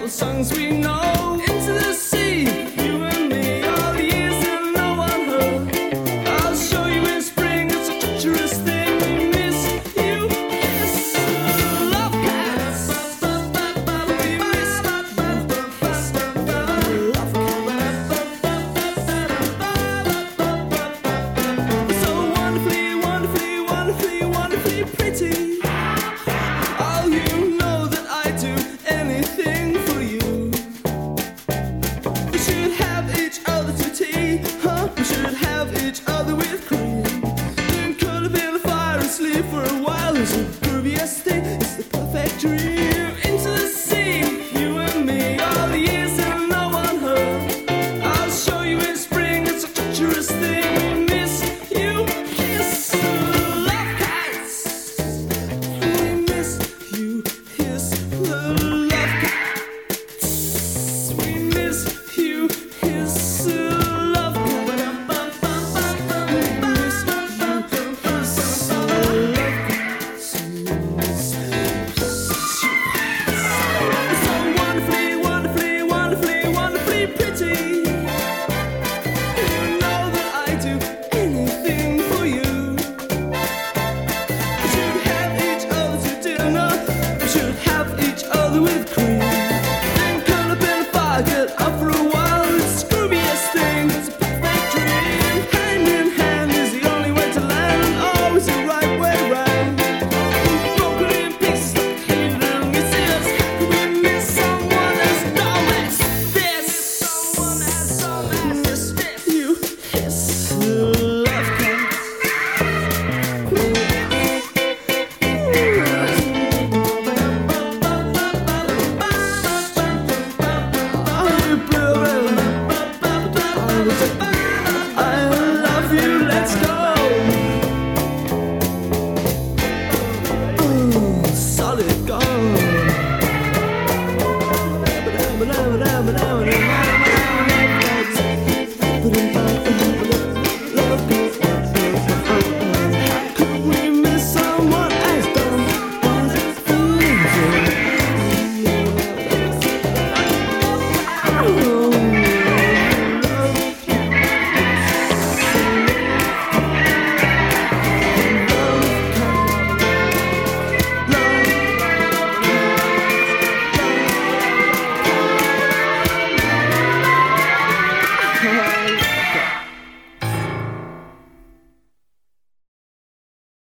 the songs we know. Into the sea, you and me, all the years that no one heard. I'll show you in spring, it's a treacherous thing. We miss you, kiss love cats. We miss love cats. So wonderfully, wonderfully, wonderfully, wonderfully pretty. Oh, you know that I do anything for you. We should have each other to tea, huh? We should have each other with cream. Then curl up in the fire and sleep for a while. It's the grooviest thing, it's the perfect dream. Into the sea, you and me, all the years that no one heard. I'll show you in spring, it's a treacherous thing. We miss you, kiss love cats. We miss you, kiss the love cats. We miss you, kiss the love cats. We miss you, kiss the love cats. It's so wonderfully, wonderfully, wonderfully, wonderfully pretty. You know that I do anything for you. We should have each other to dinner. We should have each other with cream. Then curl up in the fire, get up for a while. It's the grooviest thing, it's a perfect dream. Hand in hand is the only way to land, and always the right way round. Broken in pieces like hidden misses. How can we miss someone as dumb as this? Someone as dumb as this. You kiss the love cats. I love you, let's go. Solid gold.